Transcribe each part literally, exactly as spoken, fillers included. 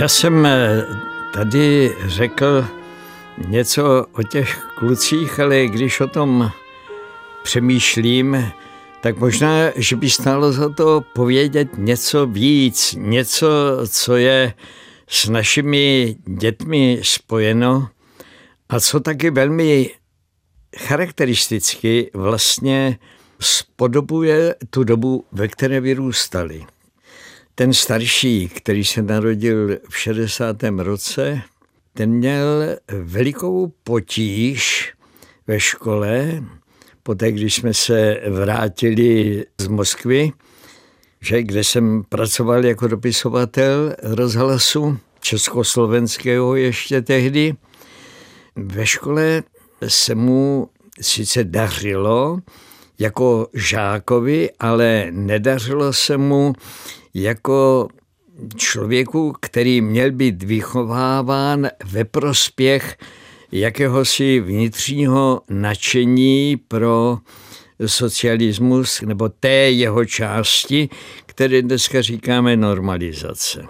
Já jsem tady řekl něco o těch klucích, ale když o tom přemýšlím, tak možná, že by stálo za to povědět něco víc, něco, co je s našimi dětmi spojeno a co taky velmi charakteristicky vlastně spodobuje tu dobu, ve které vyrůstali. Ten starší, který se narodil v šedesátém roce, ten měl velikou potíž ve škole, poté, když jsme se vrátili z Moskvy, že, kde jsem pracoval jako dopisovatel rozhlasu československého ještě tehdy. Ve škole se mu sice dařilo jako žákovi, ale nedařilo se mu jako člověku, který měl být vychováván ve prospěch jakéhosi vnitřního nadšení pro socialismus nebo té jeho části, které dneska říkáme normalizace.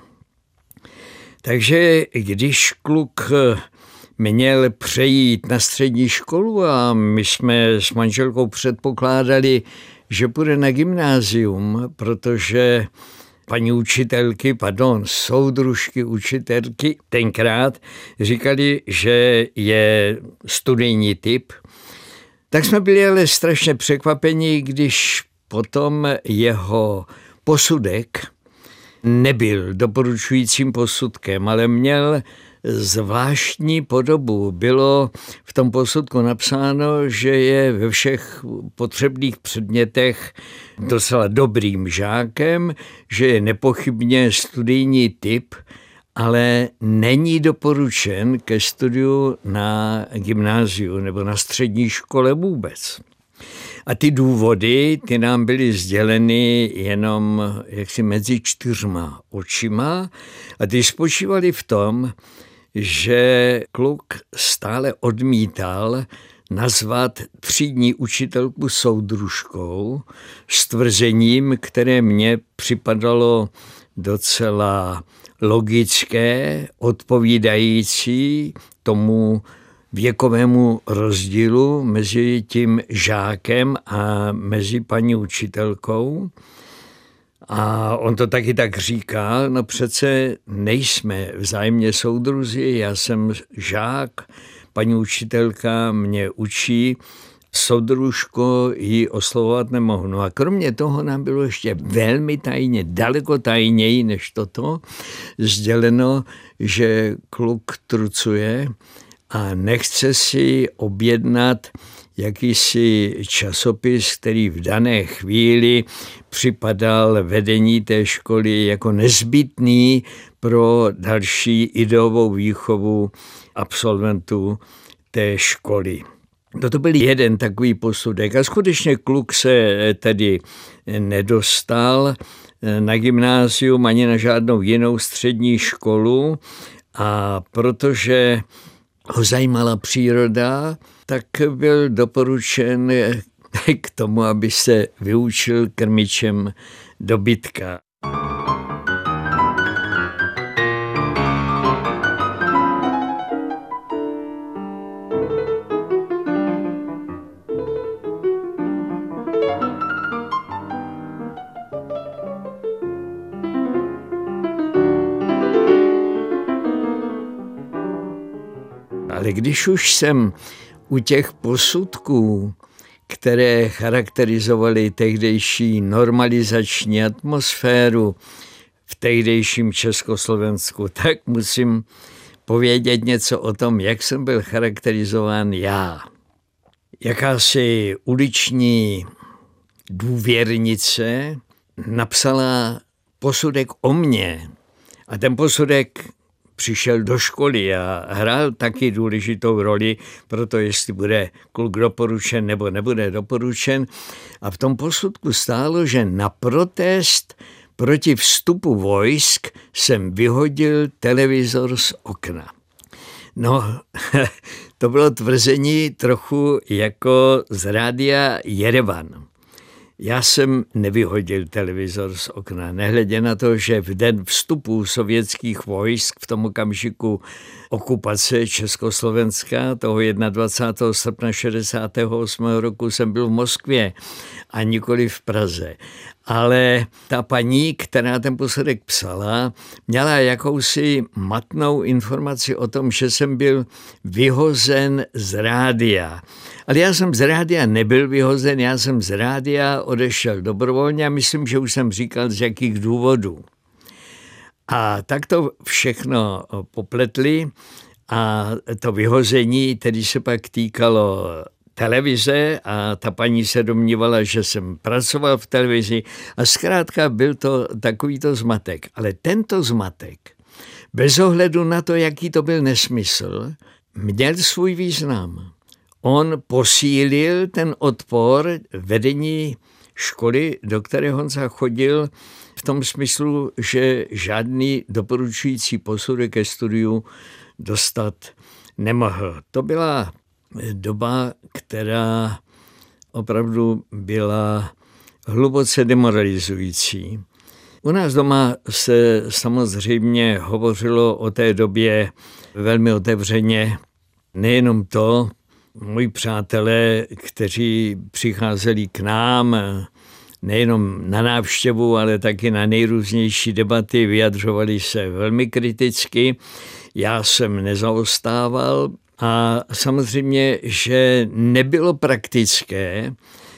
Takže když kluk měl přejít na střední školu a my jsme s manželkou předpokládali, že půjde na gymnázium, protože paní učitelky, pardon, soudružky učitelky tenkrát říkali, že je studijní typ, tak jsme byli ale strašně překvapeni, když potom jeho posudek nebyl doporučujícím posudkem, ale měl zvláštní podobu. Bylo v tom posudku napsáno, že je ve všech potřebných předmětech docela dobrým žákem, že je nepochybně studijní typ, ale není doporučen ke studiu na gymnáziu nebo na střední škole vůbec. A ty důvody, ty nám byly sděleny jenom jaksi mezi čtyřma očima a ty spočívaly v tom, že kluk stále odmítal nazvat třídní učitelku soudružkou s tvrzením, které mně připadalo docela logické, odpovídající tomu věkovému rozdílu mezi tím žákem a mezi paní učitelkou. A on to taky tak říkal, no přece nejsme vzájemně soudruzi, já jsem žák, paní učitelka mě učí, soudružko ji oslovovat nemohu. No a kromě toho nám bylo ještě velmi tajně, daleko tajněji než toto, sděleno, že kluk trucuje a nechce si objednat jakýsi časopis, který v dané chvíli připadal vedení té školy jako nezbytný pro další ideovou výchovu absolventů té školy. To byl jeden takový posudek a skutečně kluk se tedy nedostal na gymnázium ani na žádnou jinou střední školu a protože ho zajímala příroda, tak byl doporučen k tomu, aby se vyučil krmičem dobytka. Ale když už jsem u těch posudků, které charakterizovaly tehdejší normalizační atmosféru v tehdejším Československu, tak musím povědět něco o tom, jak jsem byl charakterizován já. Jakási uliční důvěrnice napsala posudek o mně a ten posudek přišel do školy a hrál taky důležitou roli pro to, jestli bude kluk doporučen nebo nebude doporučen. A v tom posudku stálo, že na protest proti vstupu vojsk jsem vyhodil televizor z okna. No, to bylo tvrzení trochu jako z rádia Jerevan. Já jsem nevyhodil televizor z okna, nehledě na to, že v den vstupu sovětských vojsk v tom okamžiku okupace Československa, toho dvacátého prvního srpna šedesátého osmého roku jsem byl v Moskvě a nikoli v Praze. Ale ta paní, která ten posudek psala, měla jakousi matnou informaci o tom, že jsem byl vyhozen z rádia. Ale já jsem z rádia nebyl vyhozen, já jsem z rádia odešel dobrovolně a myslím, že už jsem říkal, z jakých důvodů. A tak to všechno popletli a to vyhození tedy se pak týkalo televize a ta paní se domnívala, že jsem pracoval v televizi a zkrátka byl to takovýto zmatek. Ale tento zmatek, bez ohledu na to, jaký to byl nesmysl, měl svůj význam. On posílil ten odpor vedení školy, do které Honza chodil, v tom smyslu, že žádný doporučující posudek ke studiu dostat nemohl. To byla doba, která opravdu byla hluboce demoralizující. U nás doma se samozřejmě hovořilo o té době velmi otevřeně. Nejenom to, moji přátelé, kteří přicházeli k nám, nejenom na návštěvu, ale taky na nejrůznější debaty, vyjadřovali se velmi kriticky. Já jsem nezaostával a samozřejmě, že nebylo praktické,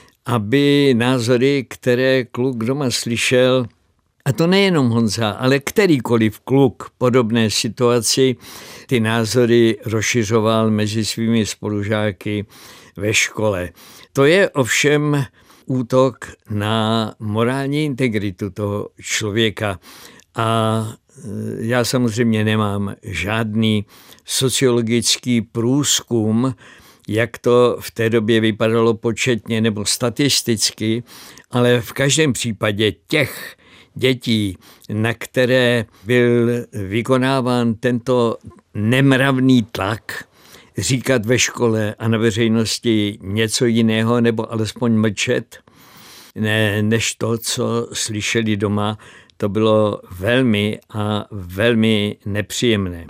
aby názory, které kluk doma slyšel, a to nejenom Honza, ale kterýkoliv kluk v podobné situaci, ty názory rozšiřoval mezi svými spolužáky ve škole. To je ovšem útok na morální integritu toho člověka. A já samozřejmě nemám žádný sociologický průzkum, jak to v té době vypadalo početně nebo statisticky, ale v každém případě těch dětí, na které byl vykonáván tento nemravný tlak, říkat ve škole a na veřejnosti něco jiného nebo alespoň mlčet, ne, než to, co slyšeli doma, to bylo velmi a velmi nepříjemné.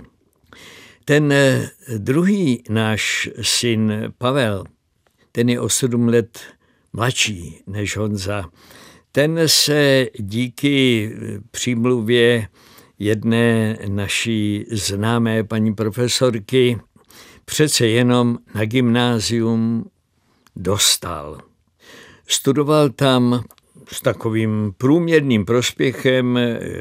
Ten druhý náš syn Pavel, ten je o sedm let mladší než Honza. Ten se díky přímluvě jedné naší známé paní profesorky přece jenom na gymnázium dostal. Studoval tam s takovým průměrným prospěchem,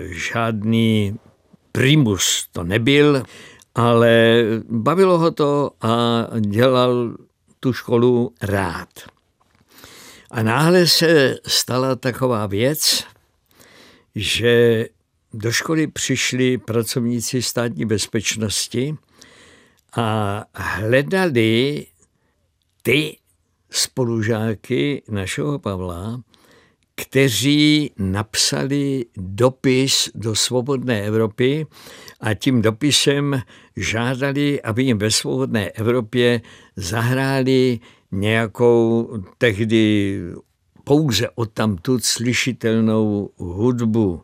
žádný primus to nebyl, ale bavilo ho to a dělal tu školu rád. A náhle se stala taková věc, že do školy přišli pracovníci státní bezpečnosti a hledali ty spolužáky našeho Pavla, kteří napsali dopis do Svobodné Evropy a tím dopisem žádali, aby jim ve Svobodné Evropě zahráli nějakou tehdy pouze odtamtud slyšitelnou hudbu.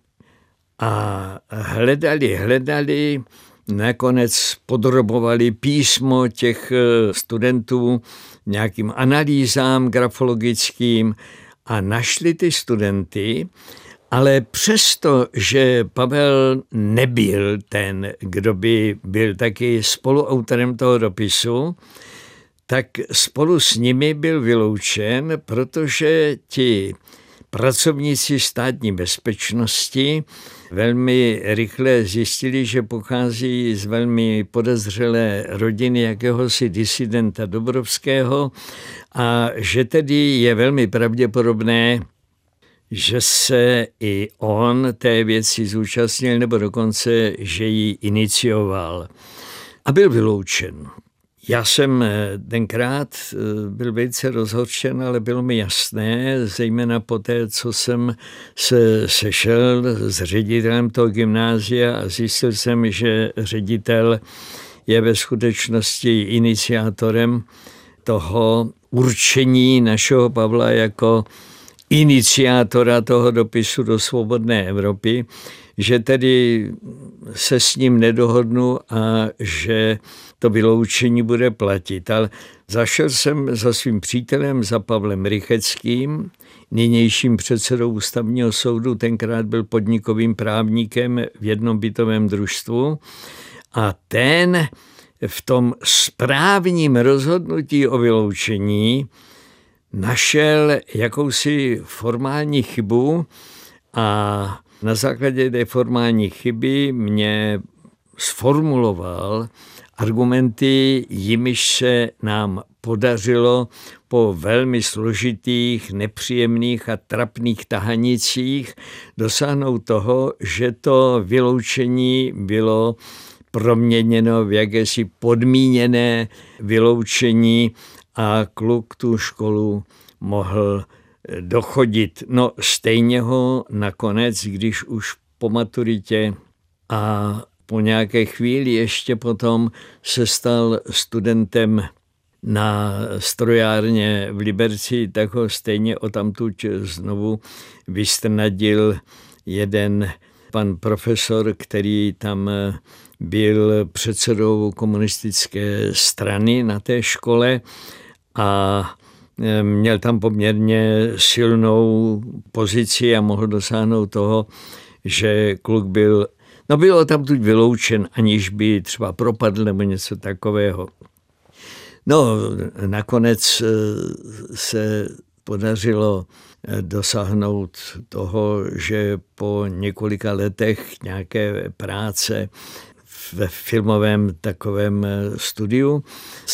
A hledali, hledali, nakonec podrobovali písmo těch studentů nějakým analýzám grafologickým a našli ty studenty, ale přesto, že Pavel nebyl ten, kdo by byl taky spoluautorem toho dopisu, tak spolu s nimi byl vyloučen, protože ti pracovníci státní bezpečnosti velmi rychle zjistili, že pochází z velmi podezřelé rodiny jakéhosi disidenta Dobrovského a že tedy je velmi pravděpodobné, že se i on té věci zúčastnil nebo dokonce, že ji inicioval a byl vyloučen. Já jsem tenkrát byl velice rozhořčen, ale bylo mi jasné, zejména po té, co jsem se sešel s ředitelem toho gymnázia a zjistil jsem, že ředitel je ve skutečnosti iniciátorem toho určení našeho Pavla jako iniciátora toho dopisu do Svobodné Evropy, že tedy se s ním nedohodnu a že to vyloučení bude platit. Ale zašel jsem za svým přítelem, za Pavlem Rycheckým, nynějším předsedou Ústavního soudu, tenkrát byl podnikovým právníkem v jednom bytovém družstvu, a ten v tom správním rozhodnutí o vyloučení našel jakousi formální chybu a na základě té formální chyby mě sformuloval argumenty, jimiž se nám podařilo po velmi složitých, nepříjemných a trapných tahanicích dosáhnout toho, že to vyloučení bylo proměněno v jakési podmíněné vyloučení a kluk tu školu mohl dochodit. No stejně ho nakonec, když už po maturitě a po nějaké chvíli ještě potom se stal studentem na strojárně v Liberci, tak ho stejně odtamtud znovu vystrnadil jeden pan profesor, který tam byl předsedou komunistické strany na té škole a měl tam poměrně silnou pozici a mohl dosáhnout toho, že kluk byl, no byl odtamtud vyloučen, aniž by třeba propadl nebo něco takového. No, nakonec se podařilo dosáhnout toho, že po několika letech nějaké práce ve filmovém takovém studiu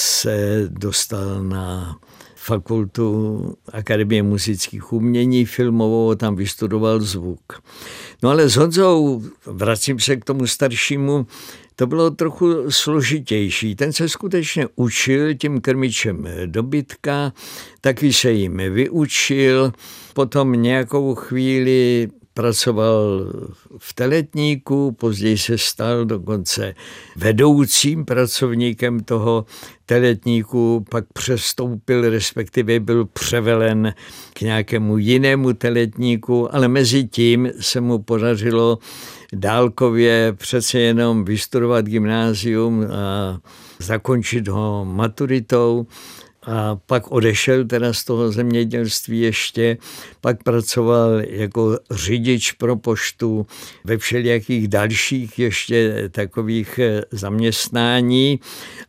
se dostal na fakultu Akademie muzických umění filmovou, tam vystudoval zvuk. No ale s Honzou, vracím se k tomu staršímu, to bylo trochu složitější. Ten se skutečně učil tím krmičem dobytka, taky se jim vyučil, potom nějakou chvíli pracoval v teletníku, později se stal dokonce vedoucím pracovníkem toho teletníku, pak přestoupil, respektive byl převelen k nějakému jinému teletníku, ale mezi tím se mu podařilo dálkově přece jenom vystudovat gymnázium a zakončit ho maturitou. A pak odešel teda z toho zemědělství ještě, pak pracoval jako řidič pro poštu ve všelijakých dalších ještě takových zaměstnání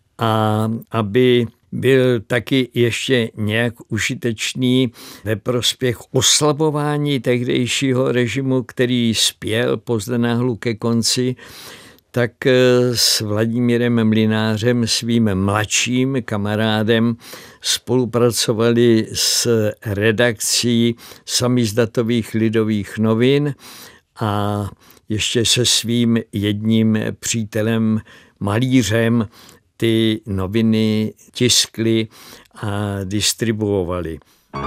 a aby byl taky ještě nějak užitečný ve prospěch oslabování tehdejšího režimu, který spěl pozdenáhlu ke konci, tak s Vladimírem Mlynářem, svým mladším kamarádem, spolupracovali s redakcí samizdatových Lidových novin a ještě se svým jedním přítelem, malířem, ty noviny tiskli a distribuovali.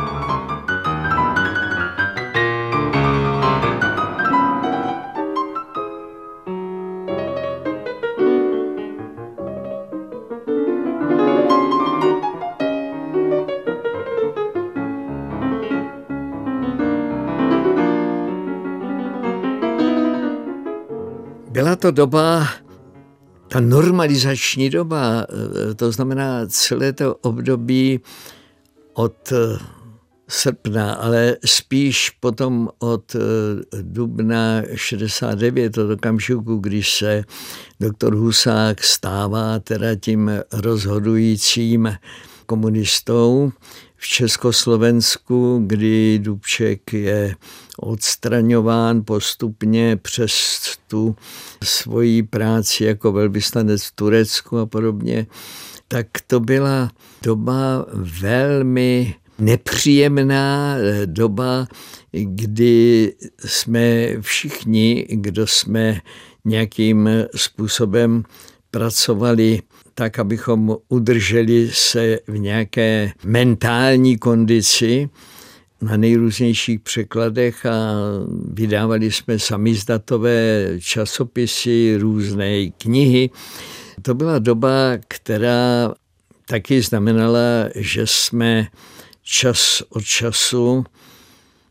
Byla to doba, ta normalizační doba, to znamená celé to období od srpna, ale spíš potom od dubna šedesát devět, od okamžiku, když se doktor Husák stává teda tím rozhodujícím komunistou v Československu, kdy Dubček je odstraňován postupně přes tu svoji práci jako velvyslanec v Turecku a podobně, tak to byla doba velmi nepříjemná, doba, kdy jsme všichni, kdo jsme nějakým způsobem pracovali tak, abychom udrželi se v nějaké mentální kondici na nejrůznějších překladech a vydávali jsme samizdatové časopisy, různé knihy. To byla doba, která taky znamenala, že jsme čas od času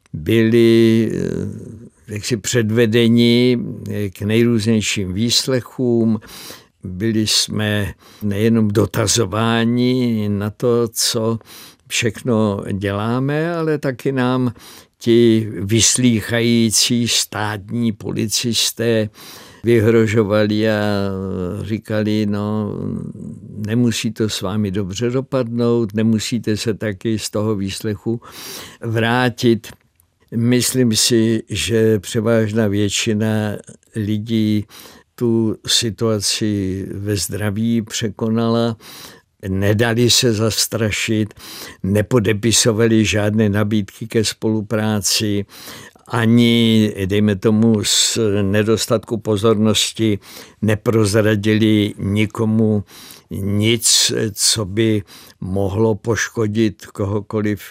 byli jaksi předvedeni k nejrůznějším výslechům. Byli jsme nejenom dotazováni na to, co všechno děláme, ale taky nám ti vyslýchající státní policisté vyhrožovali a říkali, no nemusí to s vámi dobře dopadnout, nemusíte se taky z toho výslechu vrátit. Myslím si, že převážná většina lidí tu situaci ve zdraví překonala, nedali se zastrašit, nepodepisovali žádné nabídky ke spolupráci, ani, dejme tomu, z nedostatku pozornosti neprozradili nikomu nic, co by mohlo poškodit kohokoliv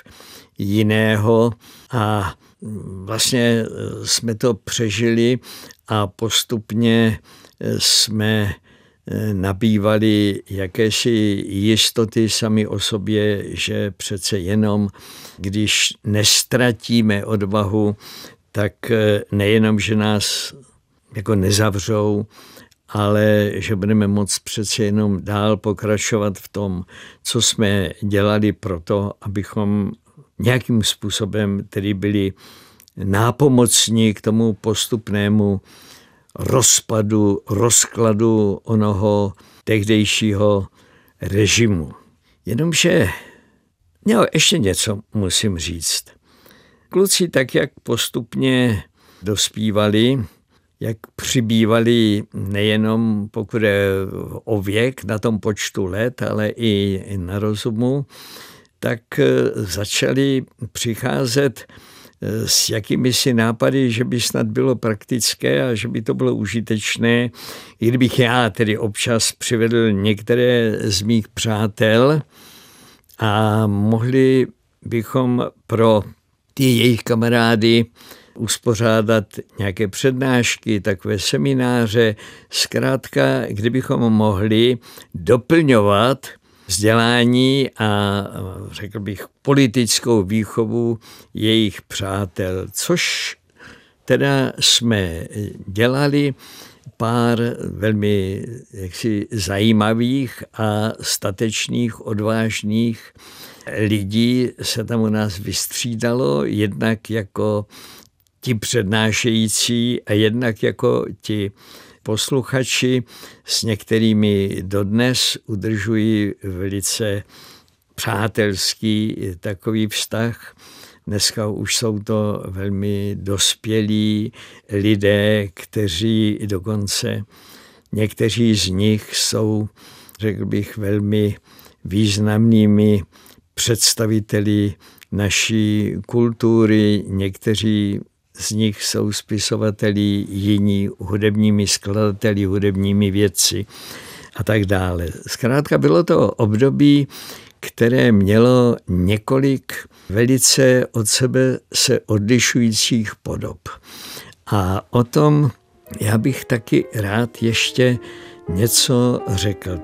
jiného. A vlastně jsme to přežili a postupně jsme nabývali jakési jistoty sami o sobě, že přece jenom, když nestratíme odvahu, tak nejenom, že nás jako nezavřou, ale že budeme moct přece jenom dál pokračovat v tom, co jsme dělali proto, abychom nějakým způsobem tedy byli nápomocní k tomu postupnému rozpadu, rozkladu onoho tehdejšího režimu. Jenomže, no, ještě něco musím říct. Kluci tak, jak postupně dospívali, jak přibývali nejenom pokud je o věk na tom počtu let, ale i na rozumu, tak začali přicházet s jakými si nápady, že by snad bylo praktické a že by to bylo užitečné, i kdybych já tedy občas přivedl některé z mých přátel a mohli bychom pro ty jejich kamarády uspořádat nějaké přednášky, takové semináře, zkrátka, kdybychom mohli doplňovat vzdělání a řekl bych politickou výchovu jejich přátel, což teda jsme dělali. Pár velmi jaksi zajímavých a statečných, odvážných lidí se tam u nás vystřídalo, jednak jako ti přednášející a jednak jako ti posluchači, s některými dodnes udržují velice přátelský takový vztah. Dneska už jsou to velmi dospělí lidé, kteří dokonce, někteří z nich jsou, řekl bych, velmi významnými představiteli naší kultury, někteří z nich jsou spisovateli, jiní hudebními skladateli, hudebními vědci a tak dále. Zkrátka bylo to období, které mělo několik velice od sebe se odlišujících podob. A o tom já bych taky rád ještě něco řekl.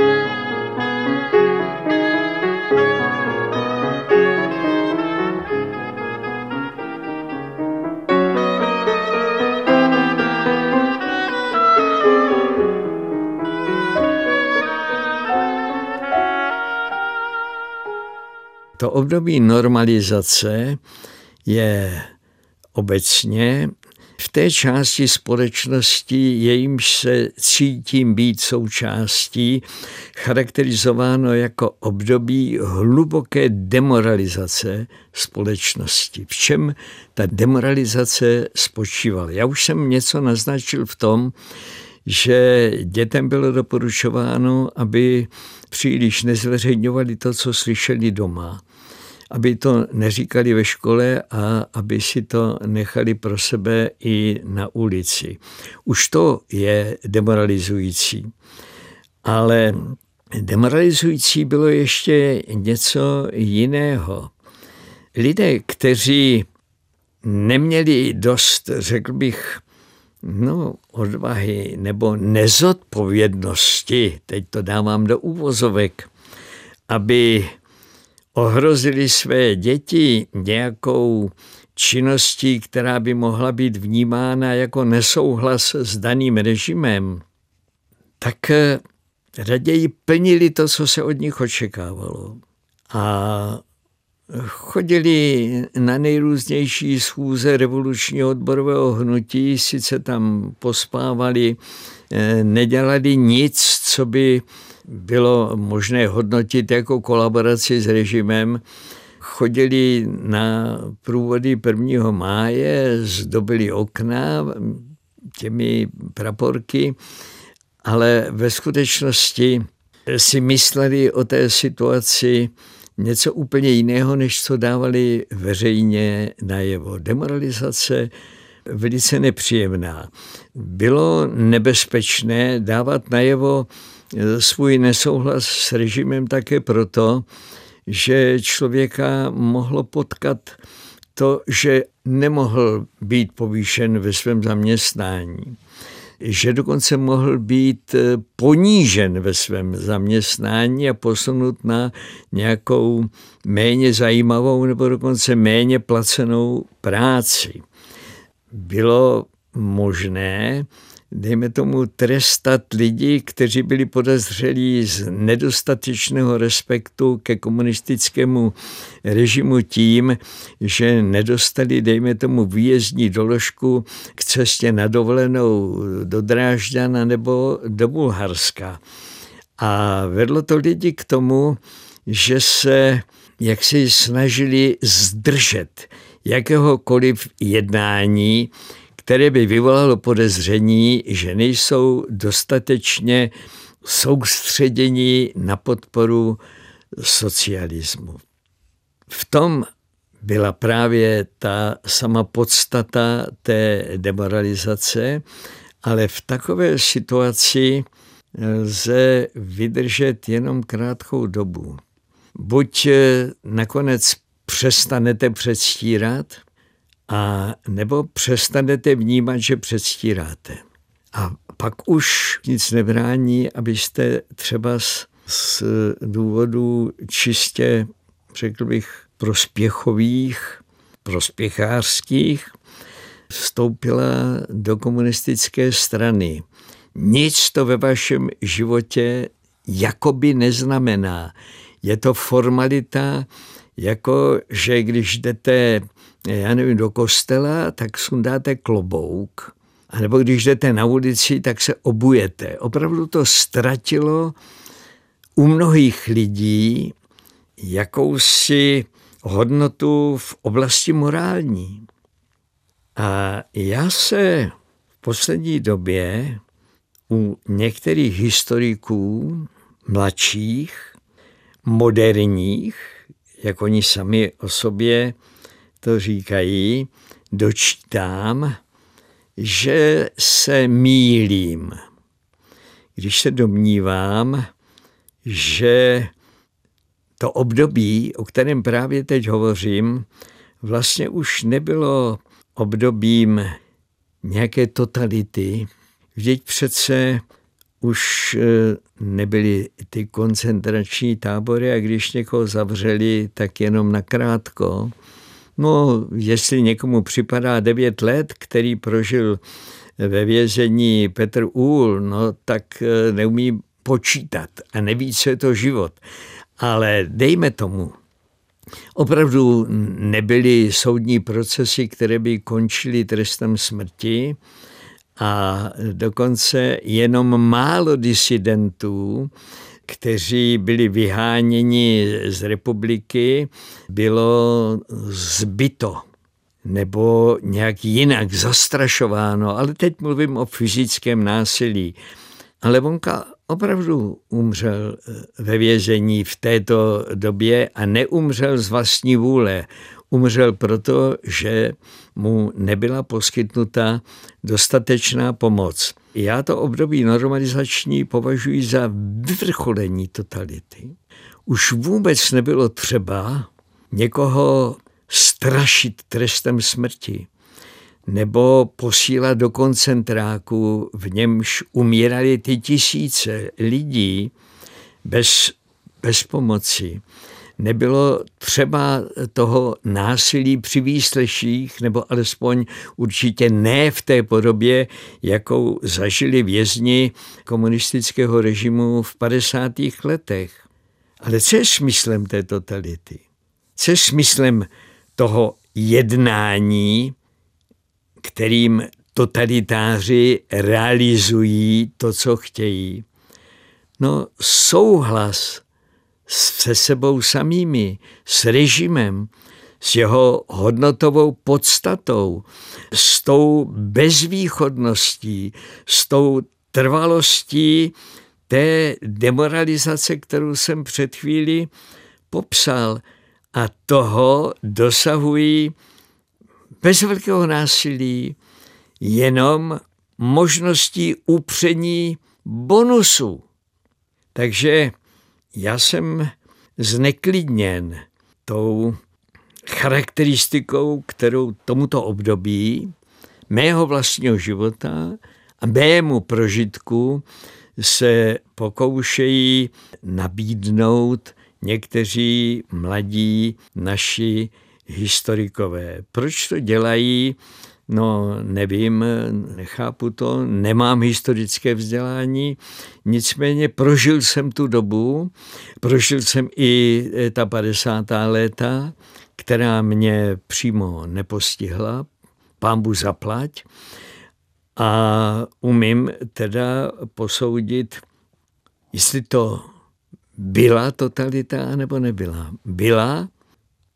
To období normalizace je obecně v té části společnosti, jejímž se cítím být součástí, charakterizováno jako období hluboké demoralizace společnosti. V čem ta demoralizace spočívala? Já už jsem něco naznačil v tom, že dětem bylo doporučováno, aby příliš nezveřejňovali to, co slyšeli doma, aby to neříkali ve škole a aby si to nechali pro sebe i na ulici. Už to je demoralizující. Ale demoralizující bylo ještě něco jiného. Lidé, kteří neměli dost, řekl bych, no, odvahy nebo nezodpovědnosti, teď to dávám do uvozovek, aby ohrozili své děti nějakou činností, která by mohla být vnímána jako nesouhlas s daným režimem, tak raději plnili to, co se od nich očekávalo. A chodili na nejrůznější schůze revolučního odborového hnutí, sice tam pospávali, nedělali nic, co by bylo možné hodnotit jako kolaboraci s režimem. Chodili na průvody prvního máje, zdobili okna těmi praporky, ale ve skutečnosti si mysleli o té situaci něco úplně jiného, než co dávali veřejně najevo. Demoralizace velice nepříjemná. Bylo nebezpečné dávat najevo svůj nesouhlas s režimem také proto, že člověka mohlo potkat to, že nemohl být povýšen ve svém zaměstnání, že dokonce mohl být ponížen ve svém zaměstnání a posunut na nějakou méně zajímavou nebo dokonce méně placenou práci. Bylo možné, dejme tomu, trestat lidi, kteří byli podezřelí z nedostatečného respektu ke komunistickému režimu tím, že nedostali, dejme tomu, výjezdní doložku k cestě na dovolenou do Drážďana nebo do Bulharska. A vedlo to lidi k tomu, že se jaksi snažili zdržet jakéhokoliv jednání, které by vyvolalo podezření, že nejsou dostatečně soustředěni na podporu socialismu. V tom byla právě ta sama podstata té demoralizace, ale v takové situaci lze vydržet jenom krátkou dobu. Buď nakonec přestanete předstírat, a nebo přestanete vnímat, že předstíráte. A pak už nic nebrání, abyste třeba z, z důvodů čistě, řekl bych, prospěchových, prospěchářských, vstoupila do komunistické strany. Nic to ve vašem životě jakoby neznamená. Je to formalita, jako že když jdete, já nevím, do kostela, tak sundáte klobouk. A nebo když jdete na ulici, tak se obujete. Opravdu to ztratilo u mnohých lidí jakousi hodnotu v oblasti morální. A já se v poslední době u některých historiků, mladších, moderních, jak oni sami o sobě to říkají, dočítám, že se mýlím, když se domnívám, že to období, o kterém právě teď hovořím, vlastně už nebylo obdobím nějaké totality. Vždyť přece už nebyly ty koncentrační tábory a když někoho zavřeli, tak jenom nakrátko. No, jestli někomu připadá devět let, který prožil ve vězení Petr Uhl, no tak neumí počítat a neví, co je to život. Ale dejme tomu, opravdu nebyly soudní procesy, které by končily trestem smrti a dokonce jenom málo disidentů, kteří byli vyháněni z republiky, bylo zbyto nebo nějak jinak zastrašováno, ale teď mluvím o fyzickém násilí. Ale Vonka opravdu umřel ve vězení v této době a neumřel z vlastní vůle. Umřel proto, že mu nebyla poskytnuta dostatečná pomoc. Já to období normalizační považuji za vyvrcholení totality. Už vůbec nebylo třeba někoho strašit trestem smrti nebo posílat do koncentráku, v němž umírali ty tisíce lidí bez, bez pomoci. nebylo třeba toho násilí při výsleších, nebo alespoň určitě ne v té podobě, jakou zažili vězni komunistického režimu v padesátých letech. Ale co je smyslem té totality? Co je smyslem toho jednání, kterým totalitáři realizují to, co chtějí? No, souhlas se sebou samými, s režimem, s jeho hodnotovou podstatou, s tou bezvýchodností, s tou trvalostí té demoralizace, kterou jsem před chvíli popsal. A toho dosahují bez velkého násilí jenom možností upření bonusu. Takže já jsem zneklidněn tou charakteristikou, kterou tomuto období mého vlastního života a mému prožitku se pokoušejí nabídnout někteří mladí naši historikové. Proč to dělají? No, nevím, nechápu to, nemám historické vzdělání, nicméně prožil jsem tu dobu, prožil jsem i ta padesátá léta, která mě přímo nepostihla, pánbůh zaplať, a umím teda posoudit, jestli to byla totalita, nebo nebyla. Byla,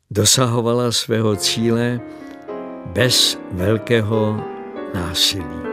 dosahovala svého cíle bez velkého násilí.